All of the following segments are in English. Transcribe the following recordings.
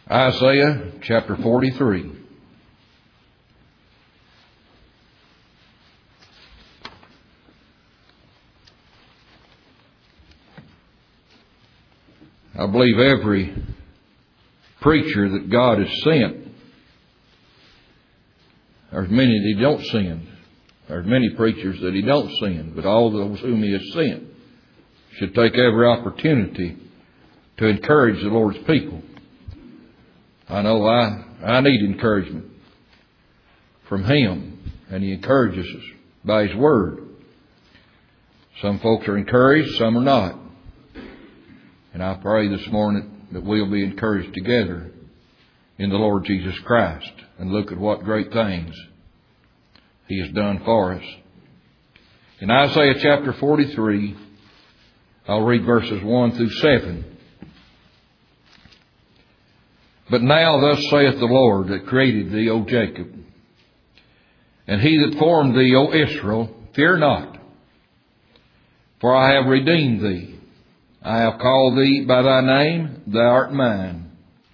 Isaiah chapter 43. I believe every preacher that God has sent, there's many that He don't send. There's many preachers that He don't send, but all those whom He has sent should take every opportunity to encourage the Lord's people. I know I need encouragement from Him, and He encourages us by His Word. Some folks are encouraged, some are not. And I pray this morning that we'll be encouraged together in the Lord Jesus Christ and look at what great things He has done for us. In Isaiah chapter 43, I'll read verses 1 through 7. But now thus saith the Lord that created thee, O Jacob, and He that formed thee, O Israel, fear not, for I have redeemed thee. I have called thee by thy name, thou art mine.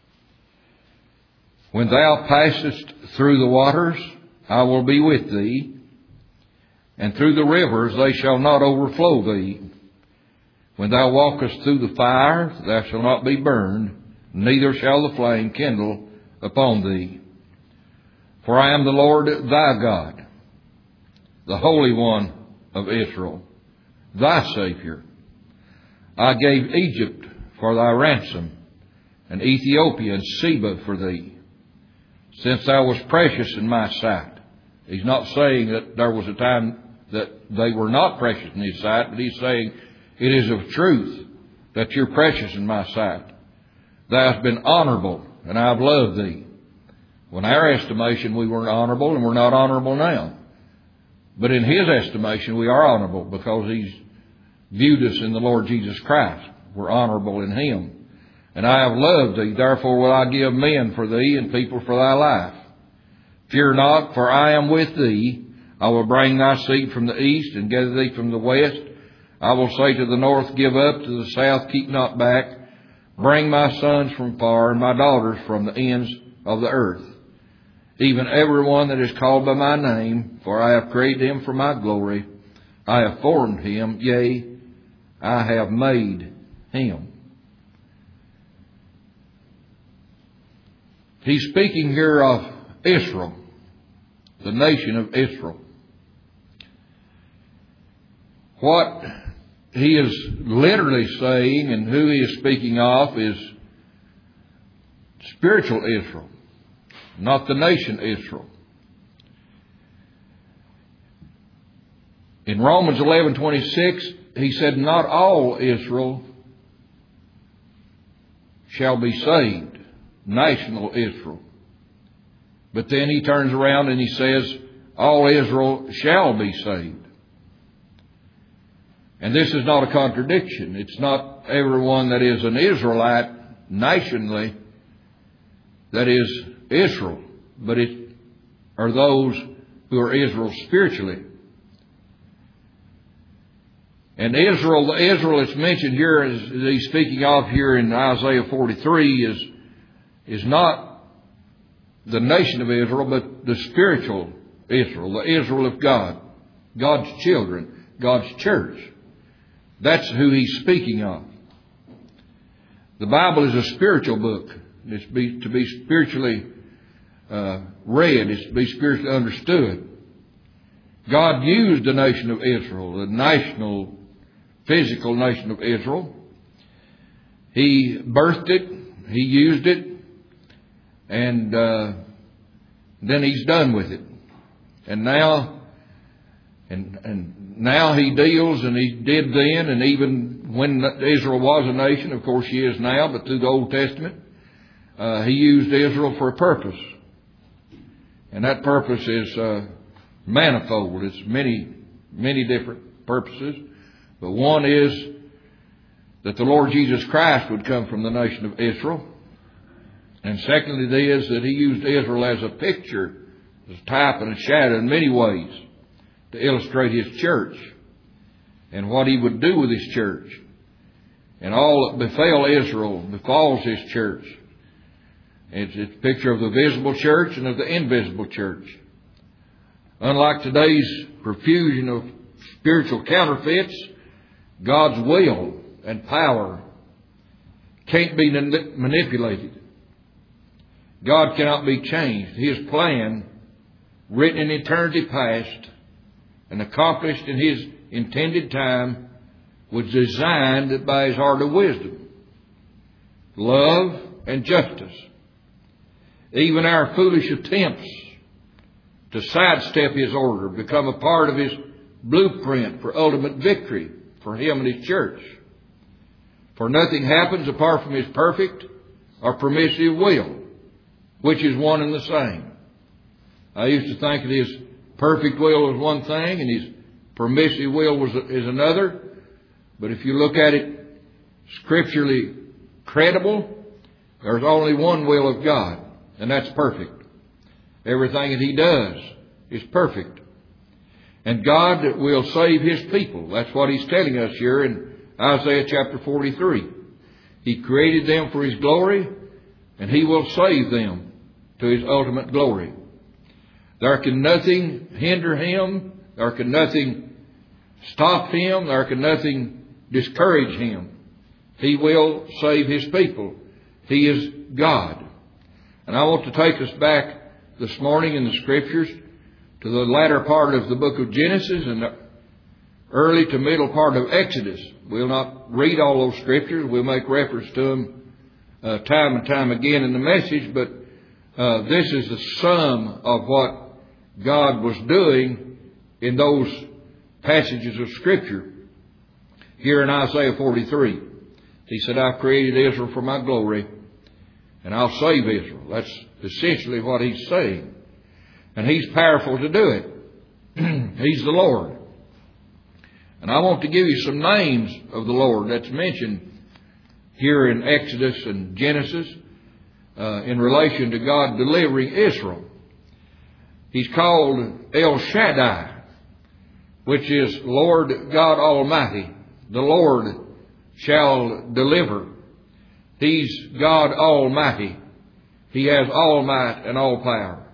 When thou passest through the waters, I will be with thee, and through the rivers they shall not overflow thee. When thou walkest through the fire, thou shalt not be burned, neither shall the flame kindle upon thee. For I am the Lord thy God, the Holy One of Israel, thy Savior. I gave Egypt for thy ransom, and Ethiopia and Seba for thee, since thou wast precious in my sight. He's not saying that there was a time that they were not precious in His sight, but He's saying it is of truth that you're precious in my sight. Thou hast been honorable, and I have loved thee. Well, in our estimation, we weren't honorable, and we're not honorable now. But in His estimation, we are honorable because He's viewed us in the Lord Jesus Christ. We're honorable in Him. And I have loved thee, therefore will I give men for thee and people for thy life. Fear not, for I am with thee. I will bring thy seed from the east and gather thee from the west. I will say to the north, give up, to the south, keep not back. Bring my sons from far and my daughters from the ends of the earth. Even every one that is called by my name, for I have created him for my glory. I have formed him, yea, I have made him. He's speaking here of Israel, the nation of Israel. What he is literally saying and who he is speaking of is spiritual Israel, not the nation Israel. In Romans 11:26, he said, not all Israel shall be saved, national Israel. But then he turns around and he says, all Israel shall be saved. And this is not a contradiction. It's not everyone that is an Israelite nationally that is Israel, but it are those who are Israel spiritually. And Israel, the Israel that's mentioned here, as he's speaking of here in Isaiah 43, is not the nation of Israel, but the spiritual Israel, the Israel of God, God's children, God's church. That's who he's speaking of. The Bible is a spiritual book. It's to be spiritually read. It's to be spiritually understood. God used the nation of Israel, the national, physical nation of Israel. He birthed it. He used it. And then He's done with it. And now He deals, and He did then, and even when Israel was a nation, of course she is now, but through the Old Testament, He used Israel for a purpose. And that purpose is manifold. It's many, many different purposes. But one is that the Lord Jesus Christ would come from the nation of Israel. And secondly, it is that He used Israel as a picture, as a type and a shadow in many ways to illustrate His church and what He would do with His church. And all that befell Israel befalls His church. It's a picture of the visible church and of the invisible church. Unlike today's profusion of spiritual counterfeits, God's will and power can't be manipulated. God cannot be changed. His plan, written in eternity past and accomplished in His intended time, was designed by His art of wisdom, love, and justice. Even our foolish attempts to sidestep His order become a part of His blueprint for ultimate victory for Him and His church. For nothing happens apart from His perfect or permissive will, which is one and the same. I used to think that His perfect will was one thing and His permissive will is another. But if you look at it scripturally credible, there's only one will of God, and that's perfect. Everything that He does is perfect. And God will save His people. That's what He's telling us here in Isaiah chapter 43. He created them for His glory, and He will save them to His ultimate glory. There can nothing hinder Him. There can nothing stop Him. There can nothing discourage Him. He will save His people. He is God. And I want to take us back this morning in the Scriptures to the latter part of the book of Genesis and the early to middle part of Exodus. We'll not read all those Scriptures. We'll make reference to them time and time again in the message, but this is the sum of what God was doing in those passages of Scripture. Here in Isaiah 43, He said, I've created Israel for my glory, and I'll save Israel. That's essentially what He's saying. And He's powerful to do it. He's the Lord. And I want to give you some names of the Lord that's mentioned here in Exodus and Genesis in relation to God delivering Israel. He's called El Shaddai, which is Lord God Almighty. The Lord shall deliver. He's God Almighty. He has all might and all power.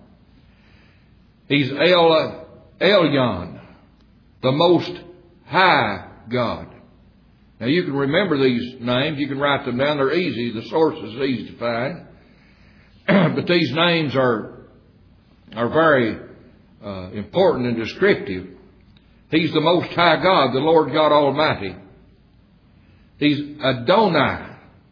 He's El Elyon, the Most High God. Now you can remember these names. You can write them down. They're easy. The source is easy to find. But these names are very important and descriptive. He's the Most High God, the Lord God Almighty. He's Adonai,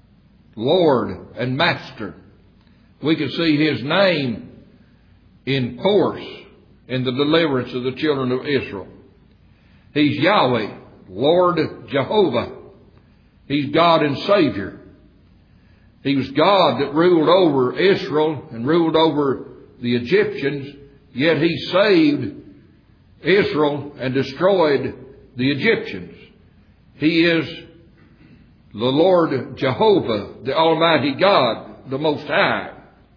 Lord and Master. We can see His name in force in the deliverance of the children of Israel. He's Yahweh, Lord Jehovah. He's God and Savior. He was God that ruled over Israel and ruled over the Egyptians, yet He saved Israel and destroyed the Egyptians. He is the Lord Jehovah, the Almighty God, the Most High.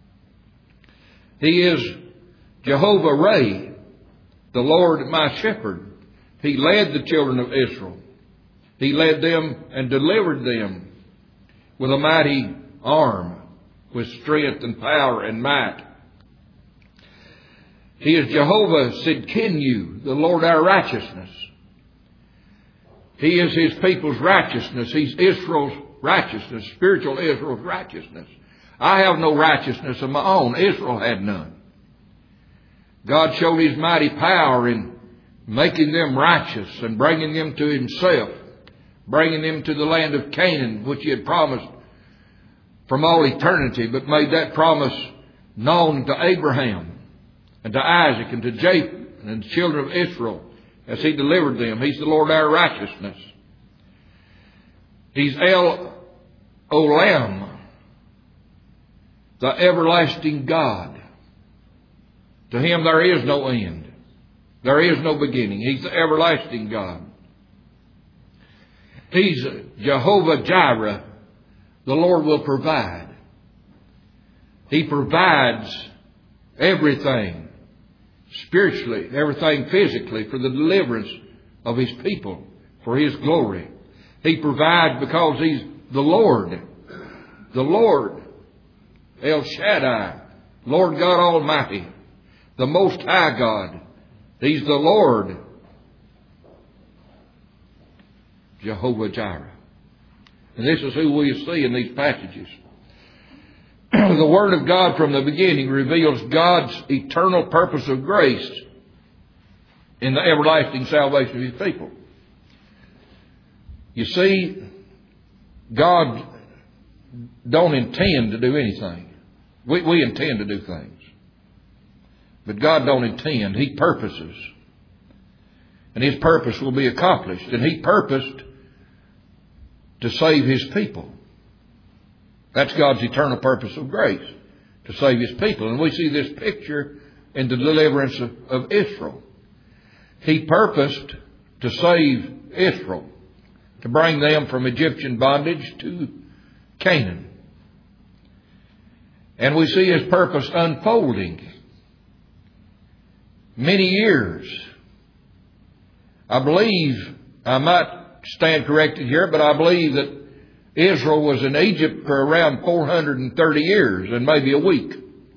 He is Jehovah Ray, the Lord my shepherd. He led the children of Israel. He led them and delivered them with a mighty arm, with strength and power and might. He is Jehovah Sidkenu, the Lord our righteousness. He is His people's righteousness. He's Israel's righteousness, spiritual Israel's righteousness. I have no righteousness of my own. Israel had none. God showed His mighty power in making them righteous and bringing them to Himself, bringing them to the land of Canaan, which He had promised from all eternity, but made that promise known to Abraham and to Isaac and to Jacob and the children of Israel as He delivered them. He's the Lord our righteousness. He's El Olam, the everlasting God. To Him there is no end. There is no beginning. He's the everlasting God. He's Jehovah Jireh. The Lord will provide. He provides everything spiritually, everything physically for the deliverance of His people, for His glory. He provides because He's the Lord. The Lord El Shaddai, Lord God Almighty, the Most High God. He's the Lord, Jehovah Jireh. And this is who we see in these passages. The Word of God from the beginning reveals God's eternal purpose of grace in the everlasting salvation of His people. You see, God don't intend to do anything. We intend to do things. But God don't intend. He purposes. And His purpose will be accomplished. And He purposed to save His people. That's God's eternal purpose of grace, to save His people. And we see this picture in the deliverance of Israel. He purposed to save Israel, to bring them from Egyptian bondage to Canaan. And we see His purpose unfolding many years. I believe, I might stand corrected here, but I believe that Israel was in Egypt for around 430 years and maybe a week.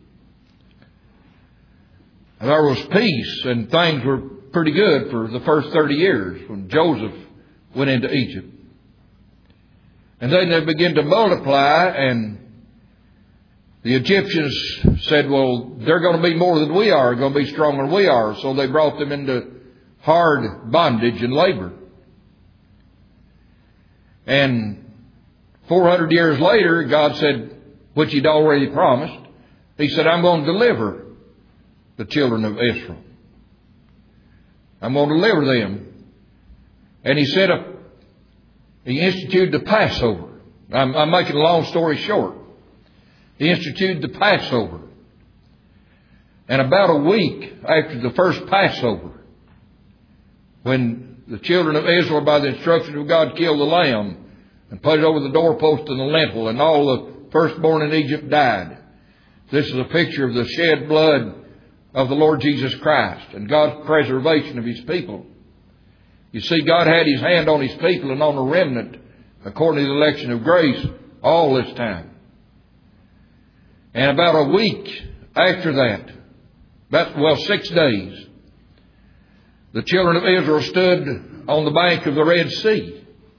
There was peace and things were pretty good for the first 30 years when Joseph went into Egypt. And then they began to multiply, and the Egyptians said, well, they're going to be more than we are, going to be stronger than we are. So they brought them into hard bondage and labor. And 400 years later, God said, which He'd already promised, He said, I'm going to deliver the children of Israel. I'm going to deliver them. And He said, He instituted the Passover. I'm making a long story short. He instituted the Passover. And about a week after the first Passover, when the children of Israel, by the instruction of God, killed the lamb and put it over the doorpost and the lintel, and all the firstborn in Egypt died. This is a picture of the shed blood of the Lord Jesus Christ and God's preservation of His people. You see, God had His hand on His people and on the remnant, according to the election of grace, all this time. And about a week after that, 6 days, the children of Israel stood on the bank of the Red Sea.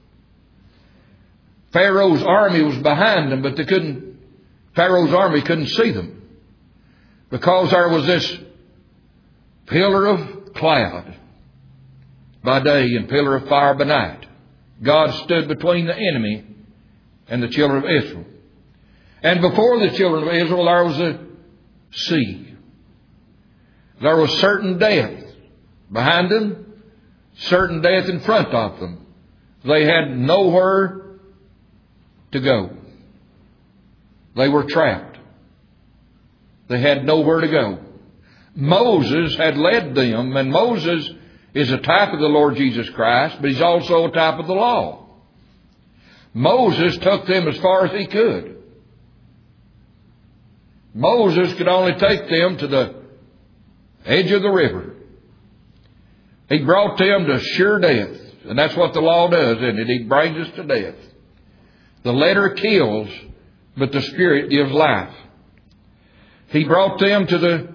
Pharaoh's army was behind them, but Pharaoh's army couldn't see them, because there was this pillar of cloud by day and pillar of fire by night. God stood between the enemy and the children of Israel. And before the children of Israel, there was a sea. There was certain death behind them, certain death in front of them. They had nowhere to go. They were trapped. They had nowhere to go. Moses had led them, and Moses is a type of the Lord Jesus Christ, but he's also a type of the law. Moses took them as far as he could. Moses could only take them to the edge of the river. He brought them to sure death. And that's what the law does, isn't it? He brings us to death. The letter kills, but the Spirit gives life. He brought them to the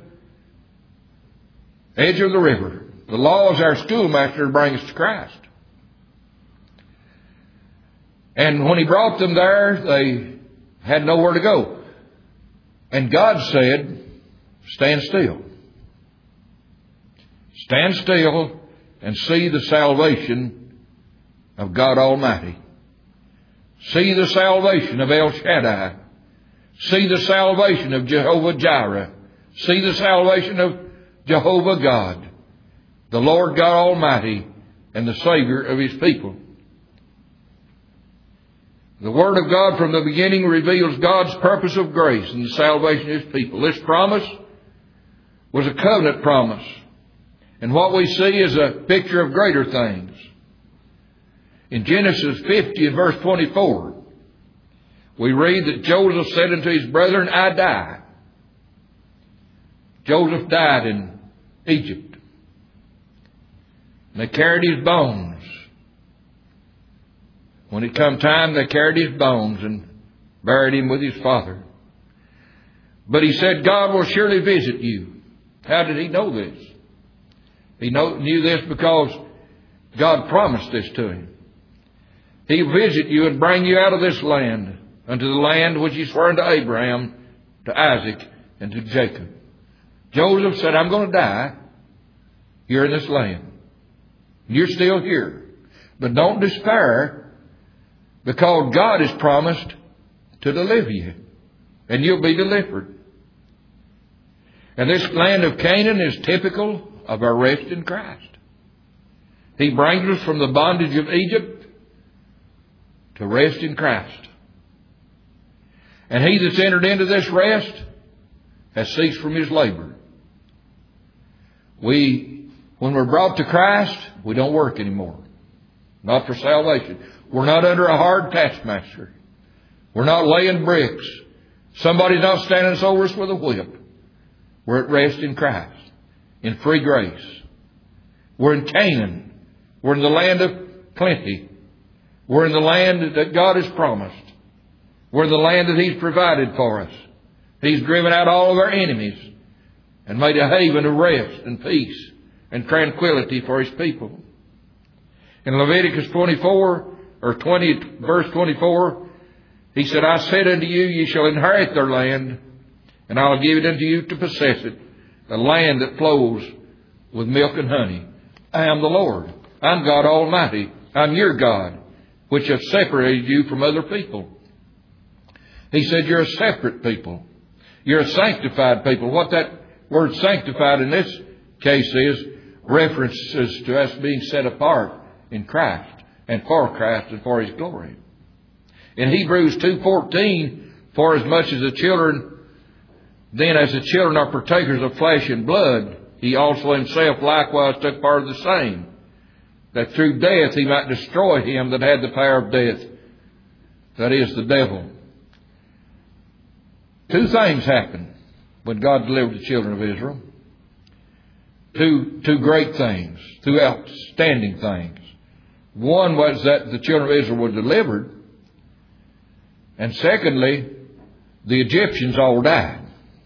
edge of the river. The law is our schoolmaster to bring us to Christ. And when He brought them there, they had nowhere to go. And God said, stand still. Stand still and see the salvation of God Almighty. See the salvation of El Shaddai. See the salvation of Jehovah Jireh. See the salvation of Jehovah God, the Lord God Almighty and the Savior of His people. The Word of God from the beginning reveals God's purpose of grace and the salvation of His people. This promise was a covenant promise. And what we see is a picture of greater things. In Genesis 50 and verse 24, we read that Joseph said unto his brethren, I die. Joseph died in Egypt. And they carried his bones. When it come time, they carried his bones and buried him with his father. But he said, God will surely visit you. How did he know this? He knew this because God promised this to him. He will visit you and bring you out of this land unto the land which he swore unto Abraham, to Isaac, and to Jacob. Joseph said, I'm going to die here in this land. You're still here. But don't despair, because God has promised to deliver you. And you'll be delivered. And this land of Canaan is typical of our rest in Christ. He brings us from the bondage of Egypt to rest in Christ. And he that's entered into this rest has ceased from his labor. When we're brought to Christ, we don't work anymore. Not for salvation. We're not under a hard taskmaster. We're not laying bricks. Somebody's not standing us over us with a whip. We're at rest in Christ, in free grace. We're in Canaan. We're in the land of plenty. We're in the land that God has promised. We're in the land that He's provided for us. He's driven out all of our enemies and made a haven of rest and peace and tranquility for His people. In Leviticus 24 or 20, verse 24, He said, I said unto you, ye shall inherit their land, and I'll give it unto you to possess it, the land that flows with milk and honey. I am the Lord. I'm God Almighty. I'm your God, which have separated you from other people. He said, you're a separate people. You're a sanctified people. What that word sanctified in this case is, references to us being set apart in Christ and for Christ and for His glory. In Hebrews 2:14, for as much as the children, then as the children are partakers of flesh and blood, He also Himself likewise took part of the same, that through death He might destroy him that had the power of death, that is, the devil. Two things happened when God delivered the children of Israel. Two great things, two outstanding things. One was that the children of Israel were delivered. And secondly, the Egyptians all died.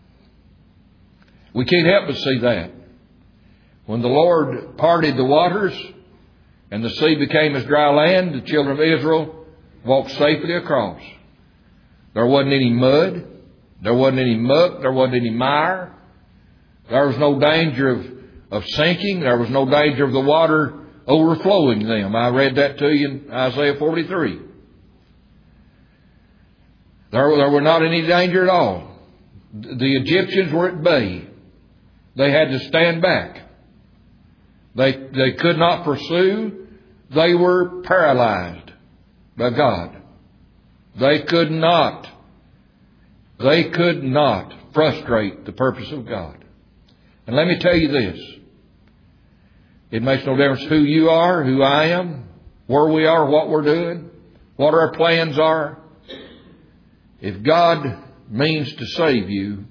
We can't help but see that. When the Lord parted the waters and the sea became as dry land, the children of Israel walked safely across. There wasn't any mud. There wasn't any muck. There wasn't any mire. There was no danger of sinking. There was no danger of the water overflowing them. I read that to you in Isaiah 43. There were not any danger at all. The Egyptians were at bay. They had to stand back. They could not pursue. They were paralyzed by God. They could not frustrate the purpose of God. And let me tell you this. It makes no difference who you are, who I am, where we are, what we're doing, what our plans are. If God means to save you,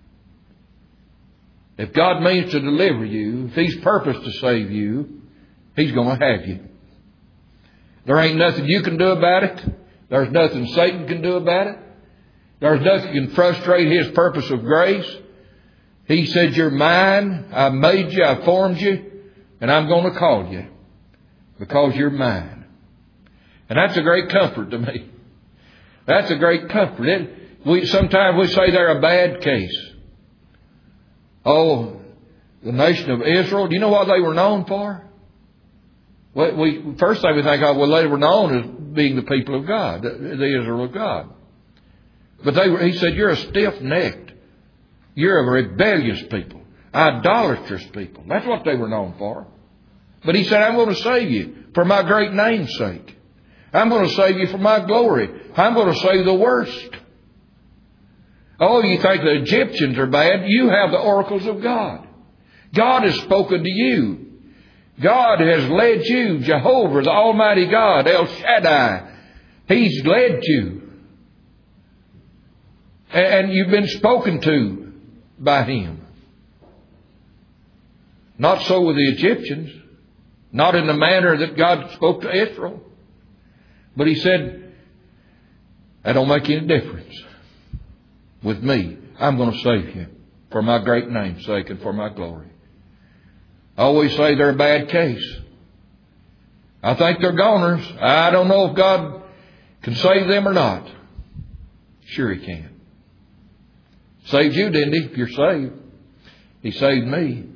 if God means to deliver you, if He's purposed to save you, He's going to have you. There ain't nothing you can do about it. There's nothing Satan can do about it. There's nothing can frustrate His purpose of grace. He said, you're mine. I made you. I formed you. And I'm going to call you because you're mine. And that's a great comfort to me. That's a great comfort. Sometimes we say they're a bad case. Oh, the nation of Israel. Do you know what they were known for? First thing we think of, well, they were known as being the people of God, the Israel of God. But he said, you're a stiff-necked. You're a rebellious people. Idolatrous people. That's what they were known for. But He said, I'm going to save you for my great name's sake. I'm going to save you for my glory. I'm going to save the worst. Oh, you think the Egyptians are bad? You have the oracles of God. God has spoken to you. God has led you. Jehovah, the Almighty God, El Shaddai. He's led you. And you've been spoken to by Him. Not so with the Egyptians. Not in the manner that God spoke to Israel. But He said, that don't make any difference with me. I'm going to save you for my great name's sake and for my glory. I always say they're a bad case. I think they're goners. I don't know if God can save them or not. Sure He can. Saved you, didn't He? If you're saved. He saved me.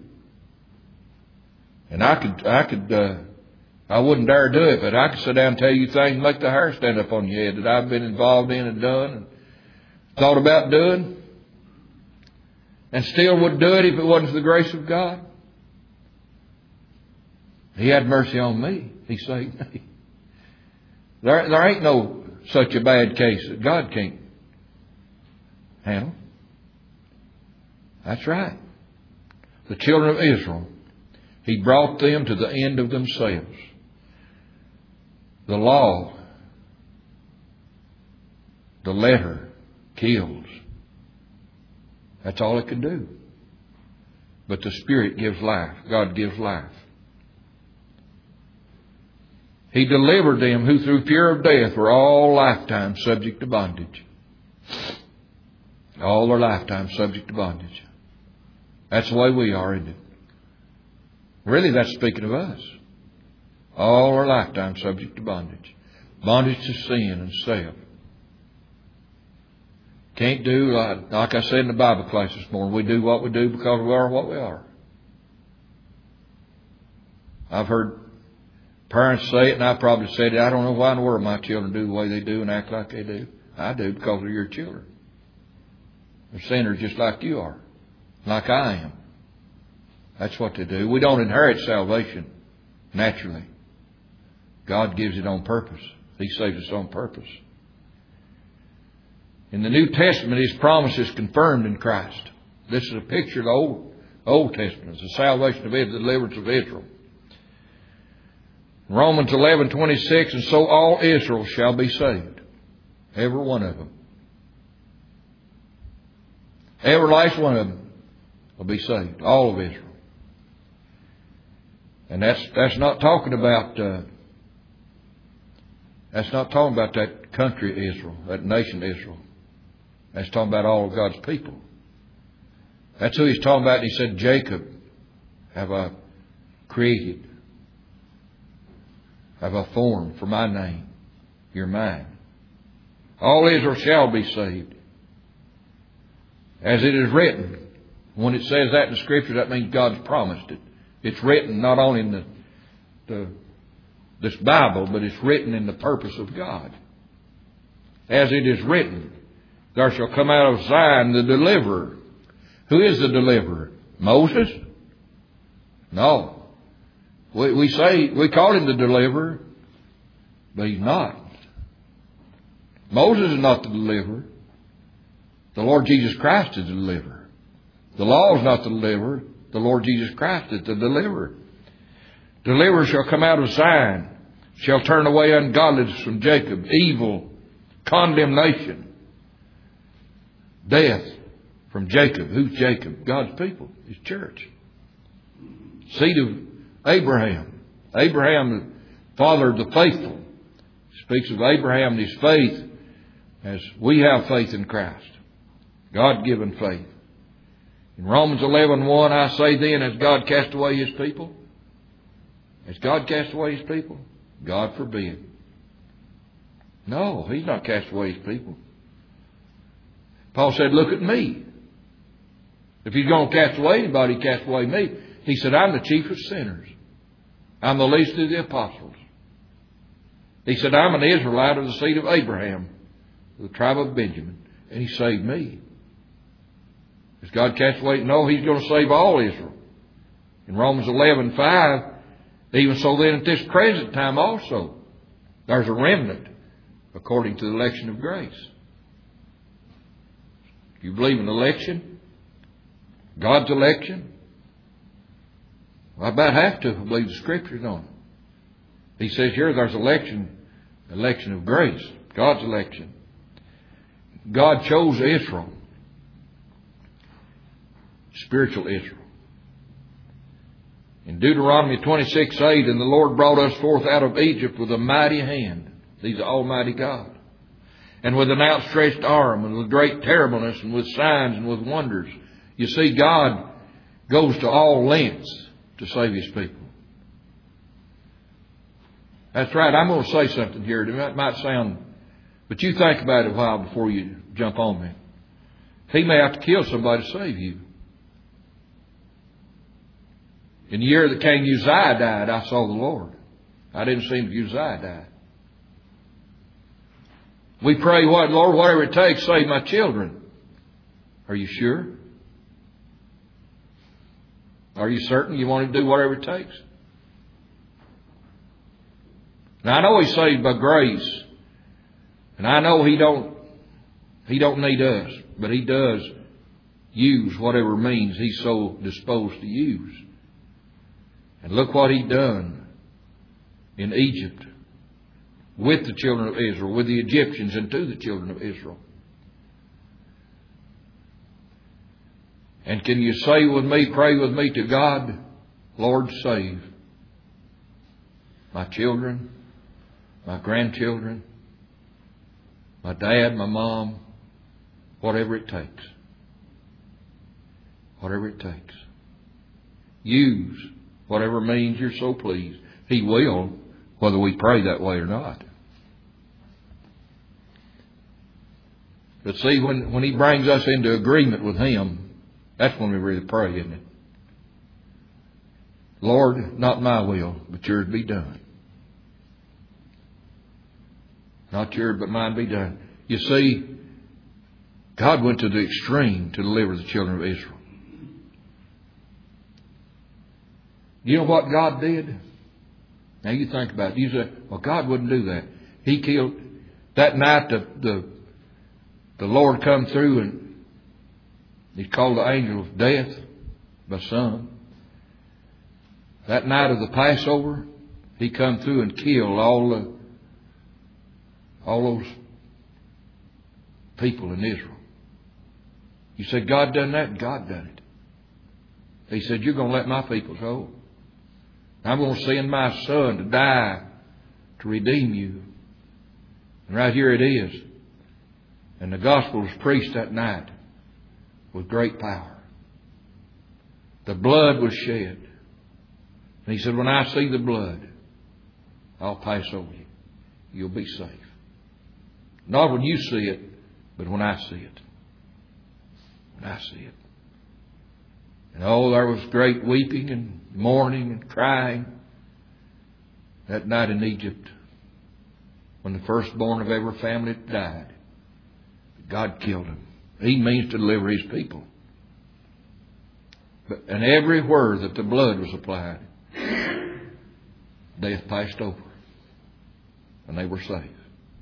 And I wouldn't dare do it, but I could sit down and tell you things and make the hair stand up on your head that I've been involved in and done and thought about doing, and still would do it if it wasn't for the grace of God. He had mercy on me. He saved me. There ain't no such a bad case that God can't handle. That's right. The children of Israel, He brought them to the end of themselves. The law, the letter, kills. That's all it can do. But the Spirit gives life. God gives life. He delivered them who through fear of death were all lifetime subject to bondage. All their lifetime subject to bondage. That's the way we are, isn't it? Really, that's speaking of us. All our lifetime subject to bondage. Bondage to sin and self. Can't do, like I said in the Bible class this morning, we do what we do because we are what we are. I've heard parents say it, and I probably said it. I don't know why in the world my children do the way they do and act like they do. I do because they're your children. They're sinners just like you are, like I am. That's what they do. We don't inherit salvation naturally. God gives it on purpose. He saves us on purpose. In the New Testament, His promise is confirmed in Christ. This is a picture of the Old Testament. It's the salvation of Israel, the deliverance of Israel. Romans 11:26, and so all Israel shall be saved. Every one of them. Every last one of them will be saved. All of Israel. And that's not talking about that country Israel, that nation Israel. That's talking about all of God's people. That's who He's talking about. And He said, Jacob have I created, have I formed for my name. You're mine. All Israel shall be saved. As it is written. When it says that in the Scripture, that means God's promised it. It's written not only in this Bible, but it's written in the purpose of God. As it is written, there shall come out of Zion the deliverer. Who is the deliverer? Moses? No. We call him the deliverer, but he's not. Moses is not the deliverer. The Lord Jesus Christ is the deliverer. The law is not the deliverer. The Lord Jesus Christ is the deliverer. Deliverer shall come out of Zion, shall turn away ungodliness from Jacob, evil, condemnation, death from Jacob. Who's Jacob? God's people, His church. Seed of Abraham. Abraham, the father of the faithful. Speaks of Abraham and his faith as we have faith in Christ. God-given faith. In Romans 11:1, I say then, has God cast away His people? Has God cast away His people? God forbid. No, He's not cast away His people. Paul said, look at me. If He's going to cast away anybody, He cast away me. He said, I'm the chief of sinners. I'm the least of the apostles. He said, I'm an Israelite of the seed of Abraham, the tribe of Benjamin. And He saved me. Has God cast away? No, He's going to save all Israel. In Romans 11:5, even so then at this present time also, there's a remnant according to the election of grace. Do you believe in election? God's election? Well, I about have to if I believe the Scriptures on it. He says here there's election of grace, God's election. God chose Israel. Spiritual Israel. In Deuteronomy 26:8, and the Lord brought us forth out of Egypt with a mighty hand. He's the Almighty God. and with an outstretched arm and with great terribleness and with signs and with wonders. You see, God goes to all lengths to save His people. That's right. I'm going to say something here. It might sound, but you think about it a while before you jump on me. He may have to kill somebody to save you. In the year that King Uzziah died, I saw the Lord. I didn't see Him till Uzziah died. We pray, what, Lord, whatever it takes, save my children. Are you sure? Are you certain you want to do whatever it takes? Now, I know He's saved by grace. And I know He don't need us. But He does use whatever means He's so disposed to use. And look what He done in Egypt with the children of Israel, with the Egyptians and to the children of Israel. And can you say with me, pray with me to God, Lord, save my children, my grandchildren, my dad, my mom, whatever it takes. Whatever it takes. Use whatever means you're so pleased. He will, whether we pray that way or not. But see, when He brings us into agreement with Him, that's when we really pray, isn't it? Lord, not my will, but Yours be done. Not Yours, but mine be done. You see, God went to the extreme to deliver the children of Israel. You know what God did? Now you think about it. You say, well, God wouldn't do that. He killed. That night the Lord come through and He called the angel of death by Son. That night of the Passover, He come through and killed all those people in Israel. You said, God done that? God done it. He said, you're going to let my people go. I'm going to send my Son to die to redeem you. And right here it is. And the gospel was preached that night with great power. The blood was shed. And He said, when I see the blood, I'll pass over you. You'll be safe. Not when you see it, but when I see it. When I see it. And oh, there was great weeping and mourning and crying that night in Egypt when the firstborn of every family died. God killed him. He means to deliver His people. And everywhere that the blood was applied, death passed over. And they were saved.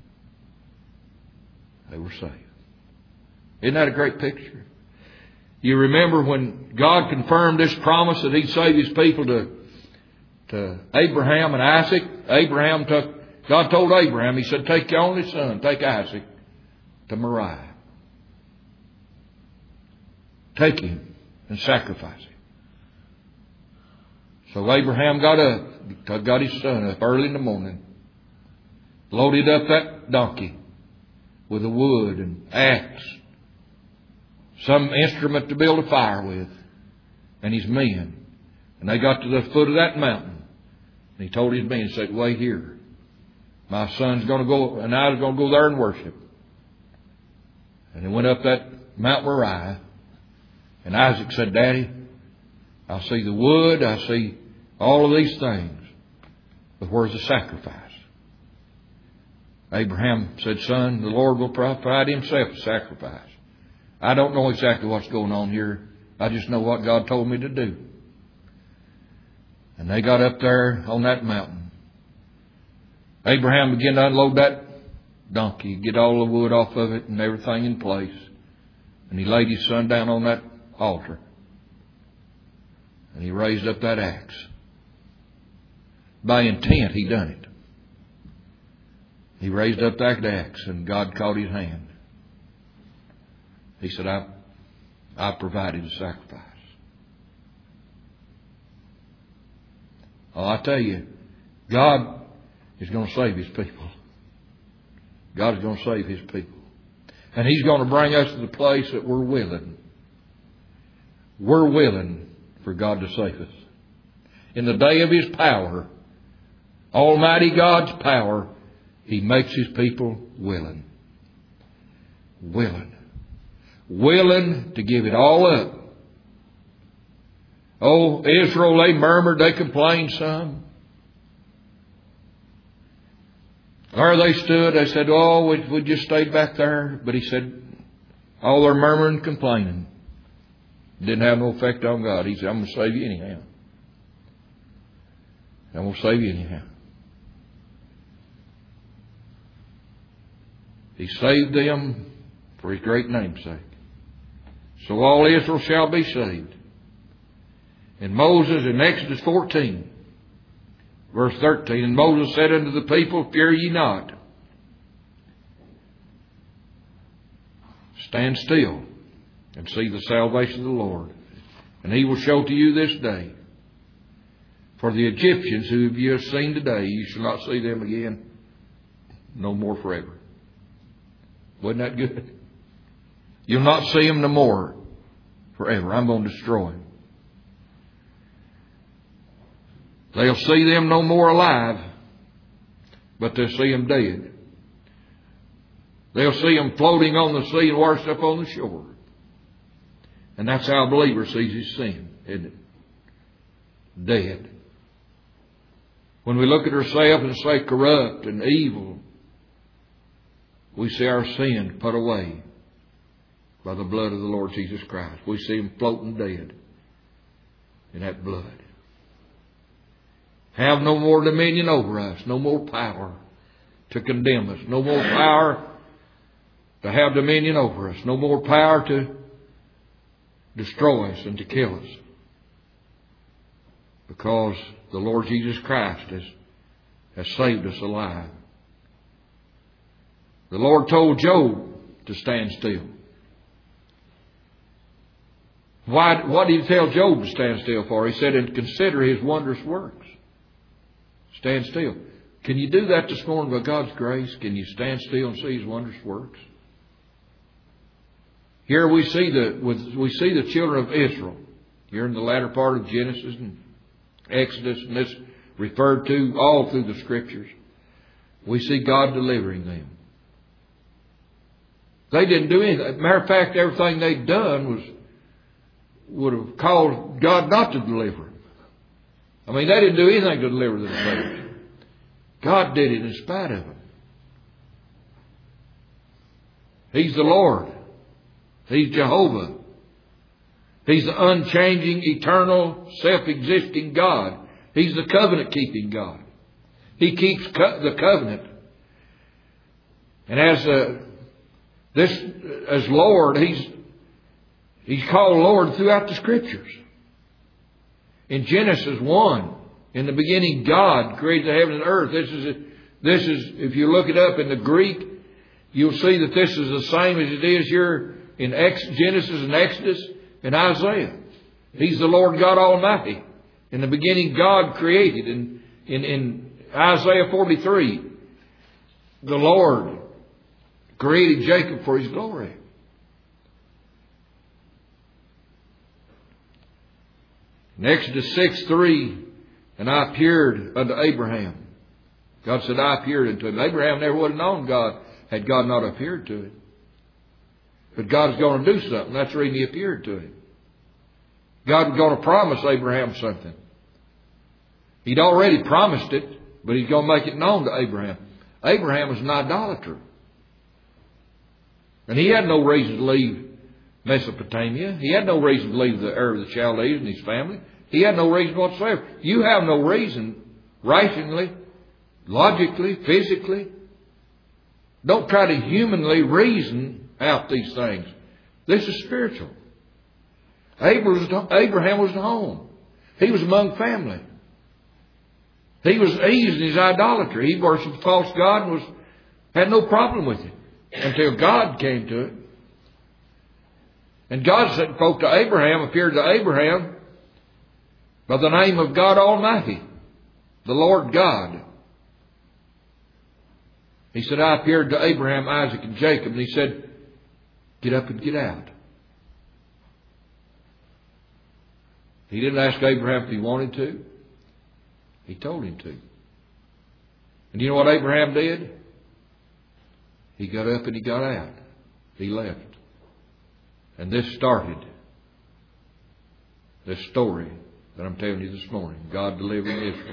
They were saved. Isn't that a great picture? You remember when God confirmed this promise that He'd save His people to Abraham and Isaac? God told Abraham, He said, take your only son, take Isaac to Moriah. Take him and sacrifice him. So Abraham got up, got his son up early in the morning, loaded up that donkey with the wood and axe, some instrument to build a fire with, and his men. And they got to the foot of that mountain. And he told his men, said, wait here. My son's going to go, and I was going to go there and worship. And they went up that Mount Moriah. And Isaac said, Daddy, I see the wood, I see all of these things. But where's the sacrifice? Abraham said, son, the Lord will provide Himself a sacrifice. I don't know exactly what's going on here. I just know what God told me to do. And they got up there on that mountain. Abraham began to unload that donkey, get all the wood off of it and everything in place. And he laid his son down on that altar. And he raised up that axe. By intent, he done it. He raised up that axe and God caught his hand. He said, I provided a sacrifice. Oh, I tell you, God is going to save His people. God's going to save His people. And He's going to bring us to the place that we're willing. We're willing for God to save us. In the day of His power, Almighty God's power, He makes His people willing. Willing. Willing to give it all up. Oh, Israel, they murmured, they complained some. There they stood, they said, oh, we just stayed back there. But He said, all their murmuring and complaining didn't have no effect on God. He said, I'm going to save you anyhow. I'm going to save you anyhow. He saved them for His great name's sake. So all Israel shall be saved. And Moses in Exodus 14, verse 13, and Moses said unto the people, fear ye not. Stand still and see the salvation of the Lord. And He will show to you this day. For the Egyptians who you have seen today, you shall not see them again no more forever. Wasn't that good? You'll not see them no more forever. I'm going to destroy them. They'll see them no more alive, but they'll see them dead. They'll see them floating on the sea and washed up on the shore. And that's how a believer sees his sin, isn't it? Dead. When we look at ourselves and say corrupt and evil, we see our sin put away by the blood of the Lord Jesus Christ. We see Him floating dead in that blood. Have no more dominion over us, no more power to condemn us, no more power to have dominion over us, no more power to destroy us and to kill us. Because the Lord Jesus Christ has saved us alive. The Lord told Job to stand still. What did He tell Job to stand still for? He said, and consider His wondrous works. Stand still. Can you do that this morning by God's grace? Can you stand still and see His wondrous works? Here we see the children of Israel. Here in the latter part of Genesis and Exodus, and this referred to all through the Scriptures. We see God delivering them. They didn't do anything. Matter of fact, everything they'd done would have caused God not to deliver them. I mean, they didn't do anything to deliver themselves. God did it in spite of them. He's the Lord. He's Jehovah. He's the unchanging, eternal, self-existing God. He's the covenant-keeping God. He keeps the covenant. And as Lord, He's called Lord throughout the Scriptures. In Genesis 1, in the beginning, God created the heaven and earth. This is, if you look it up in the Greek, you'll see that this is the same as it is here in Genesis and Exodus and Isaiah. He's the Lord God Almighty. In the beginning, God created. In Isaiah 43, the Lord created Jacob for His glory. In Exodus 6:3, and I appeared unto Abraham. God said, I appeared unto him. Abraham never would have known God had God not appeared to him. But God's going to do something. That's the reason He appeared to him. God was going to promise Abraham something. He'd already promised it, but He's going to make it known to Abraham. Abraham was an idolater. And he had no reason to leave Mesopotamia. He had no reason to leave the Ur of the Chaldees and his family. He had no reason whatsoever. You have no reason, rationally, logically, physically. Don't try to humanly reason out these things. This is spiritual. Abraham was at home. He was among family. He was eased in his idolatry. He worshipped false God and had no problem with it until God came to it. And God spoke to Abraham, appeared to Abraham by the name of God Almighty, the Lord God. He said, I appeared to Abraham, Isaac, and Jacob. And he said, get up and get out. He didn't ask Abraham if he wanted to. He told him to. And you know what Abraham did? He got up and he got out. He left. And this started this story that I'm telling you this morning. God delivering Israel.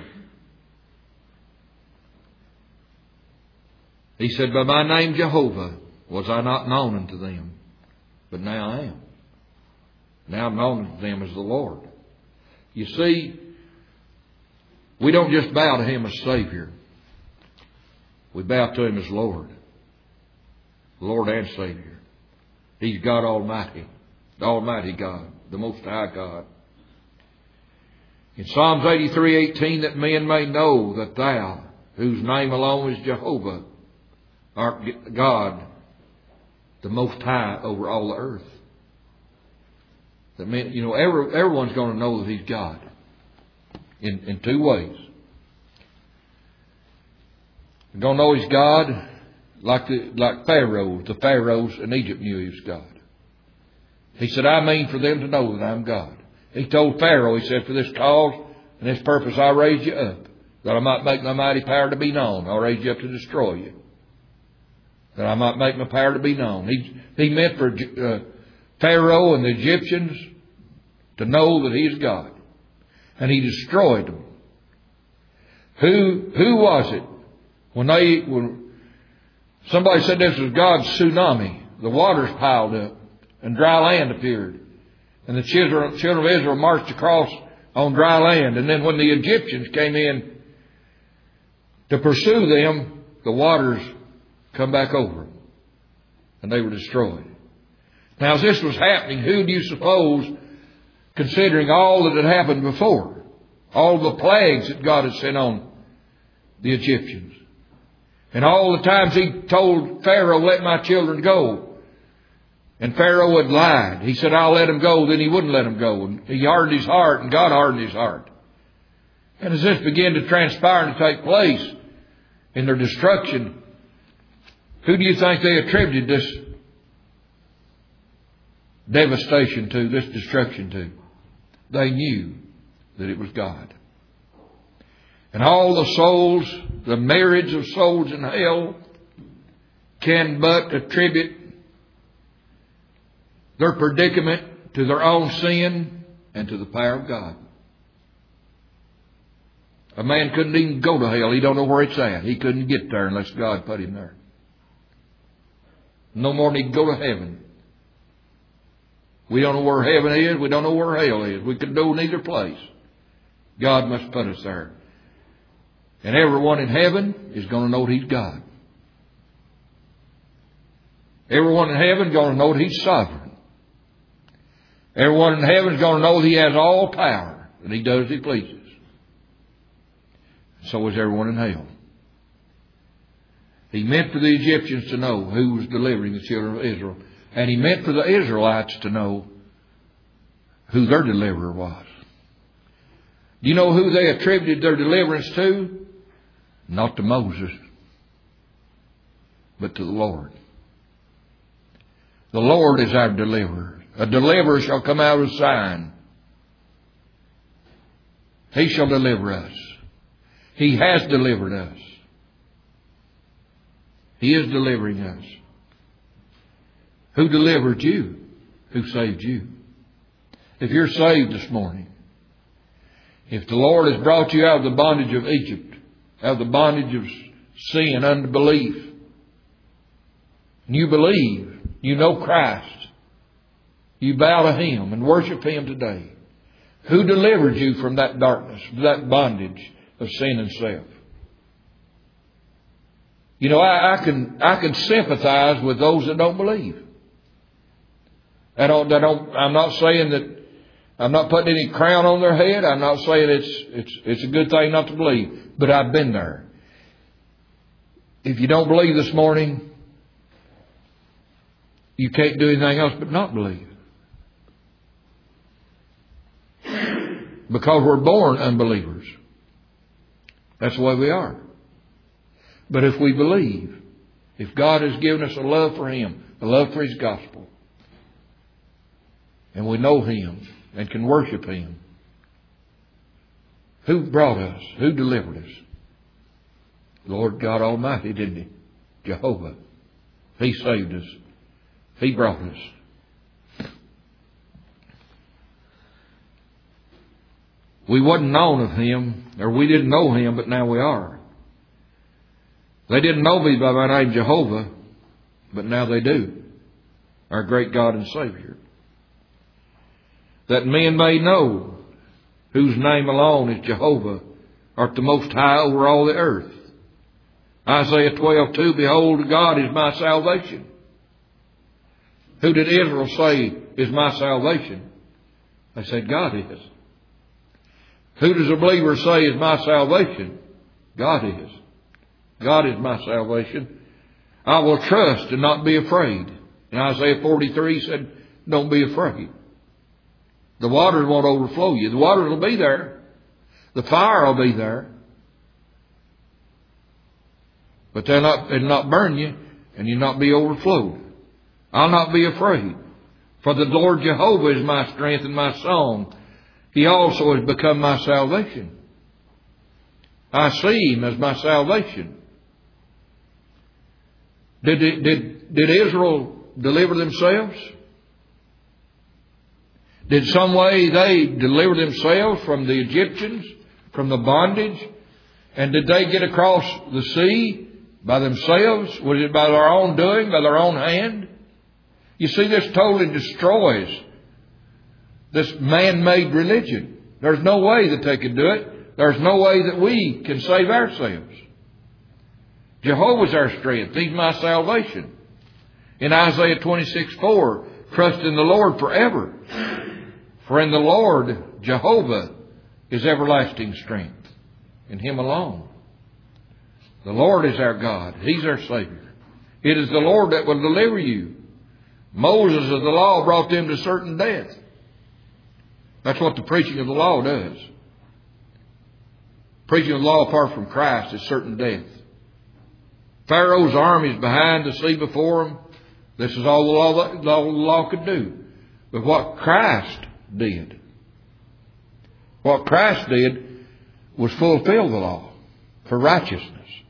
He said, by my name Jehovah was I not known unto them, but now I am. Now I'm known unto them as the Lord. You see, we don't just bow to Him as Savior. We bow to Him as Lord. Lord and Savior. He's God Almighty. The Almighty God. The Most High God. In Psalms 83:18, that men may know that Thou, whose name alone is Jehovah, art God, the Most High over all the earth. That men, everyone's going to know that He's God in two ways. They're going to know He's God like Pharaoh. The pharaohs in Egypt knew He was God. He said, I mean for them to know that I'm God. He told Pharaoh, he said, for this cause and this purpose I raised you up, that I might make my mighty power to be known. I raised you up to destroy you, that I might make my power to be known. He meant for Pharaoh and the Egyptians to know that He is God. And He destroyed them. Who was it? When somebody said this was God's tsunami, the waters piled up and dry land appeared. And the children of Israel marched across on dry land. And then when the Egyptians came in to pursue them, the waters come back over them. And they were destroyed. Now, as this was happening, who do you suppose, considering all that had happened before, all the plagues that God had sent on the Egyptians, and all the times He told Pharaoh, let my children go, and Pharaoh had lied. He said, I'll let them go, then he wouldn't let them go. And he hardened his heart, and God hardened his heart. And as this began to transpire and to take place in their destruction, who do you think they attributed this devastation to, this destruction to? They knew that it was God. And all the souls, the myriads of souls in hell, can but attribute their predicament to their own sin and to the power of God. A man couldn't even go to hell. He don't know where it's at. He couldn't get there unless God put him there. No more than he could go to heaven. We don't know where heaven is. We don't know where hell is. We could go neither place. God must put us there. And everyone in heaven is going to know that He's God. Everyone in heaven is going to know that He's sovereign. Everyone in heaven is going to know that He has all power, that He does as He pleases. So is everyone in hell. He meant for the Egyptians to know who was delivering the children of Israel. And He meant for the Israelites to know who their deliverer was. Do you know who they attributed their deliverance to? Not to Moses, but to the Lord. The Lord is our deliverer. A deliverer shall come out of Zion. He shall deliver us. He has delivered us. He is delivering us. Who delivered you? Who saved you? If you're saved this morning, if the Lord has brought you out of the bondage of Egypt, out of the bondage of sin, unbelief, and you believe, you know Christ, you bow to Him and worship Him today. Who delivered you from that darkness, that bondage of sin and self? You know, I can sympathize with those that don't believe. I'm not saying that, I'm not putting any crown on their head. I'm not saying it's a good thing not to believe. But I've been there. If you don't believe this morning, you can't do anything else but not believe. Because we're born unbelievers. That's the way we are. But if we believe, If God has given us a love for Him, a love for His gospel, and we know Him and can worship Him, who brought us? Who delivered us? Lord God Almighty, didn't He? Jehovah. He saved us. He brought us. We wasn't known of Him, or we didn't know Him, but now we are. They didn't know me by my name Jehovah, but now they do. Our great God and Savior. That men may know whose name alone is Jehovah, art the most high over all the earth. Isaiah 12:2, behold, God is my salvation. Who did Israel say is my salvation? They said, God is. Who does a believer say is my salvation? God is. God is my salvation. I will trust and not be afraid. In Isaiah 43 said, don't be afraid. The waters won't overflow you. The waters will be there. The fire will be there. But it'll not burn you, and you'll not be overflowed. I'll not be afraid. For the Lord Jehovah is my strength and my song. He also has become my salvation. I see Him as my salvation. Did Israel deliver themselves? Did some way they deliver themselves from the Egyptians, from the bondage? And did they get across the sea by themselves? Was it by their own doing, by their own hand? You see, this totally destroys this man-made religion. There's no way that they could do it. There's no way that we can save ourselves. Jehovah's our strength. He's my salvation. In Isaiah 26:4, trust in the Lord forever. For in the Lord, Jehovah, is everlasting strength. In Him alone. The Lord is our God. He's our Savior. It is the Lord that will deliver you. Moses of the law brought them to certain death. That's what the preaching of the law does. Preaching of the law apart from Christ is certain death. Pharaoh's army is behind the sea before him. This is all the law could do. But what Christ did was fulfill the law for righteousness.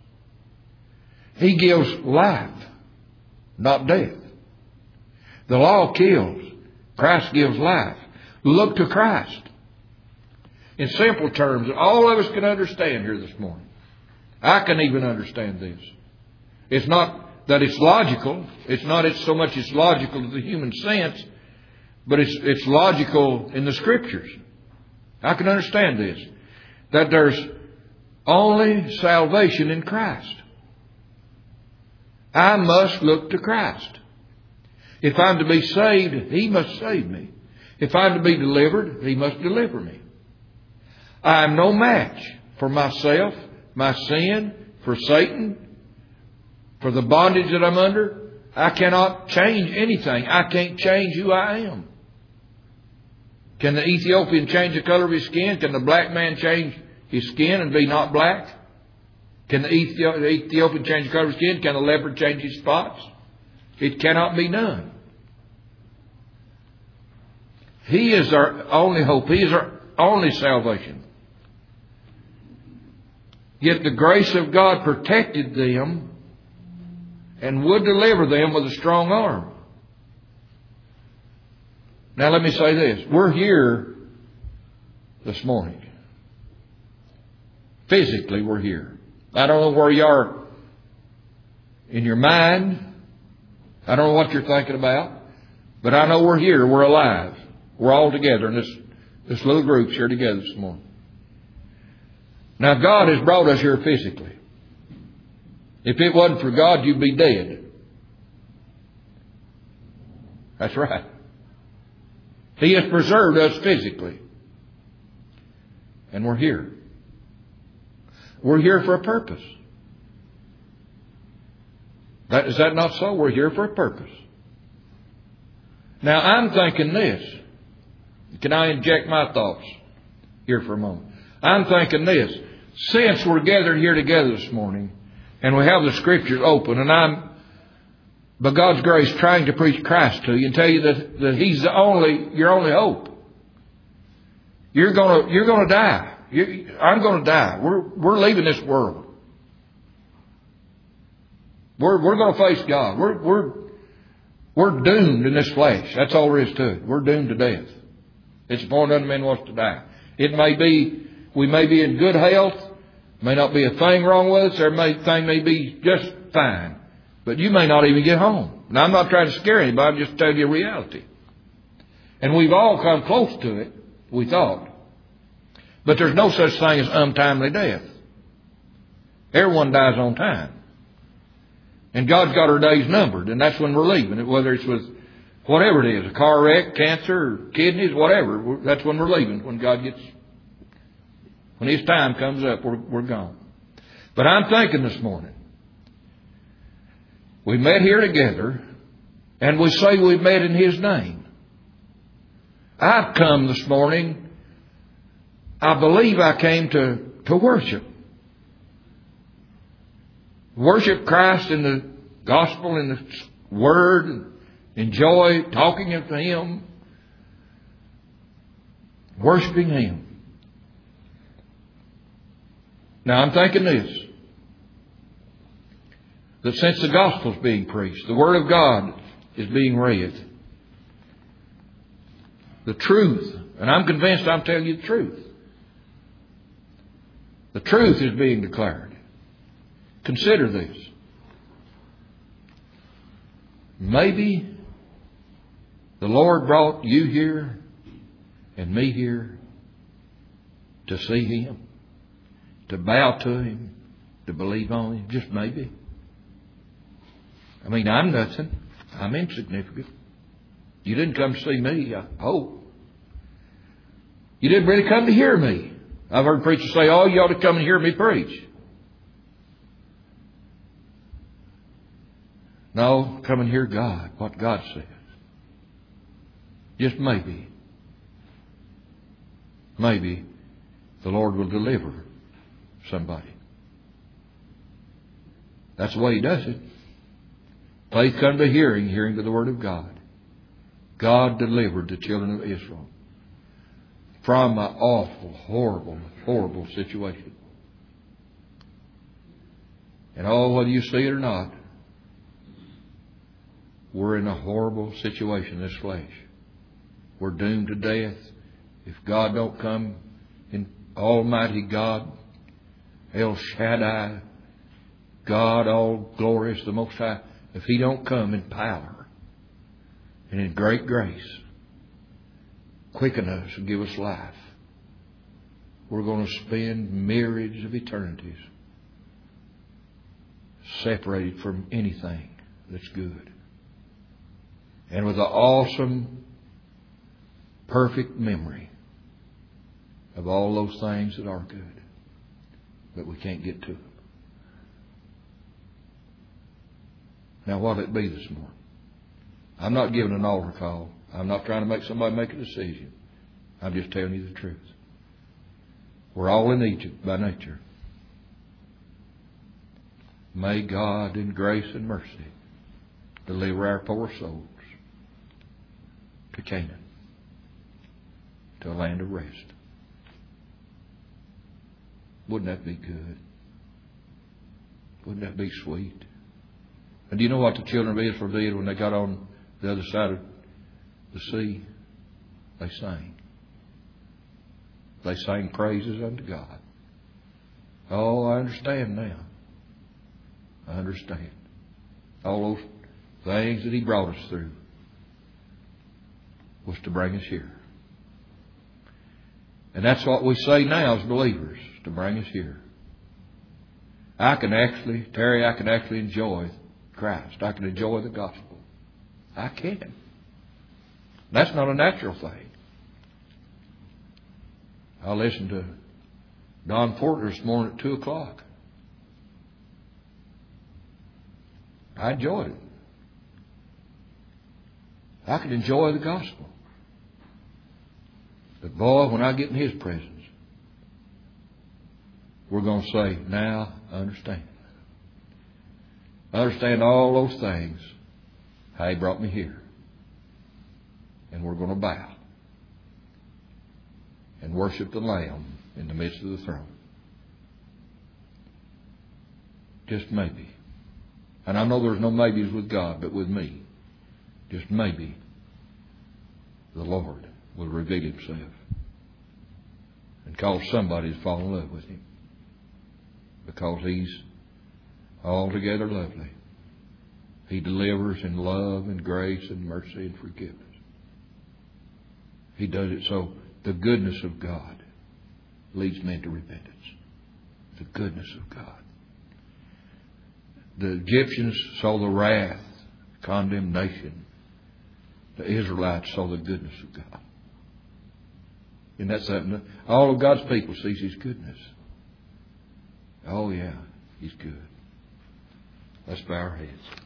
He gives life, not death. The law kills. Christ gives life. Look to Christ. In simple terms, all of us can understand here this morning. I can even understand this. It's not that it's logical. It's not so much it's logical to the human sense, but it's logical in the Scriptures. I can understand this. That there's only salvation in Christ. I must look to Christ. If I'm to be saved, He must save me. If I'm to be delivered, He must deliver me. I am no match for myself, my sin, for Satan, for the bondage that I'm under. I cannot change anything. I can't change who I am. Can the Ethiopian change the color of his skin? Can the black man change his skin and be not black? Can the Ethiopian change the color of his skin? Can the leopard change his spots? It cannot be done. He is our only hope. He is our only salvation. Yet the grace of God protected them and would deliver them with a strong arm. Now let me say this. We're here this morning. Physically we're here. I don't know where you are in your mind. I don't know what you're thinking about. But I know we're here. We're alive. We're all together in this little group's here together this morning. Now God has brought us here physically. If it wasn't for God, you'd be dead. That's right. He has preserved us physically. And we're here. We're here for a purpose. Is that not so? We're here for a purpose. Now I'm thinking this. Can I inject my thoughts here for a moment? I'm thinking this. Since we're gathered here together this morning, and we have the Scriptures open, and I'm by God's grace, trying to preach Christ to you and tell you that He's your only hope. You're gonna die. I'm gonna die. We're leaving this world. We're gonna face God. We're doomed in this flesh. That's all there is to it. We're doomed to death. It's appointed unto men once to die. It may be, we may be in good health. May not be a thing wrong with us. Thing may be just fine. But you may not even get home. Now, I'm not trying to scare anybody. I'm just telling you a reality. And we've all come close to it, we thought. But there's no such thing as untimely death. Everyone dies on time. And God's got our days numbered, and that's when we're leaving. Whether it's with whatever it is, a car wreck, cancer, or kidneys, whatever, that's when we're leaving. When His time comes up, we're gone. But I'm thinking this morning, we met here together, and we say we met in His name. I've come this morning, I believe I came to worship. Worship Christ in the gospel, in the Word, and enjoy talking to Him, worshiping Him. Now I'm thinking this, that since the gospel's being preached, the Word of God is being read, the truth, and I'm convinced I'm telling you the truth. The truth is being declared. Consider this. Maybe the Lord brought you here and me here to see Him, to bow to Him, to believe on Him. Just maybe. I mean, I'm nothing. I'm insignificant. You didn't come to see me, I hope. You didn't really come to hear me. I've heard preachers say, oh, you ought to come and hear me preach. No, come and hear God, what God says. Just maybe the Lord will deliver somebody. That's the way He does it. Faith comes to hearing, hearing to the Word of God. God delivered the children of Israel from an awful, horrible, horrible situation. And whether you see it or not, we're in a horrible situation, this flesh. We're doomed to death. If God don't come in Almighty God, El Shaddai, God all glorious, the Most High, if He don't come in power and in great grace, quicken us and give us life, we're going to spend myriads of eternities separated from anything that's good. And with an awesome, perfect memory of all those things that are good, but we can't get to them. Now, what'll it be this morning? I'm not giving an altar call. I'm not trying to make somebody make a decision. I'm just telling you the truth. We're all in Egypt by nature. May God in grace and mercy deliver our poor souls to Canaan, to a land of rest. Wouldn't that be good? Wouldn't that be sweet? And do you know what the children of Israel did when they got on the other side of the sea? They sang. They sang praises unto God. Oh, I understand now. I understand. All those things that He brought us through was to bring us here. And that's what we say now as believers, to bring us here. Terry, I can actually enjoy Christ. I can enjoy the gospel. I can. That's not a natural thing. I listened to Don Porter this morning at 2 o'clock. I enjoyed it. I could enjoy the gospel. But boy, when I get in His presence, we're going to say, now I understand. I understand all those things how He brought me here. And we're going to bow and worship the Lamb in the midst of the throne. Just maybe. And I know there's no maybes with God, but with me, just maybe, the Lord will reveal Himself and cause somebody to fall in love with Him, because He's altogether lovely. He delivers in love and grace and mercy and forgiveness. He does it so the goodness of God leads men to repentance. The goodness of God. The Egyptians saw the wrath, condemnation. The Israelites saw the goodness of God. And that's something. All of God's people sees His goodness. Oh yeah, He's good. Let's bow our heads.